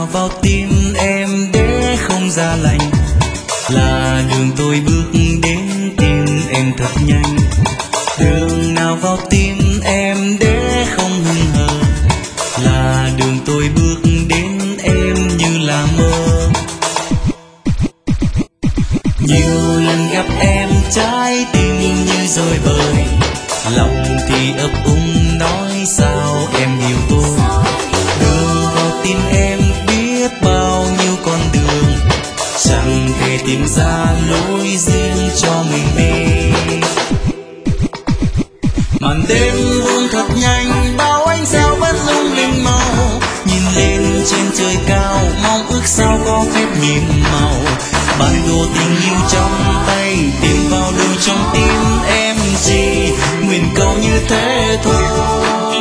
nào vào tim em để không ra lạnh, là đường tôi bước đến tìm em thật nhanh. Đường nào vào tim em để không hững hờ, là đường tôi bước đến em như là mơ. Nhiều lần gặp em trái tim như rối bời, lòng thì ấp úng nói sao em yêu tôi. Đường vào tim em biết bao nhiêu con đường, chẳng thể tìm ra lối riêng cho mình đi. Màn đêm buông thật nhanh, bao ánh sao vẫn lung linh màu, nhìn lên trên trời cao mong ước sao có phép nhiệm màu. Bản đồ tình yêu trong tay tìm vào đâu trong tim em gì, nguyện cầu như thế thôi.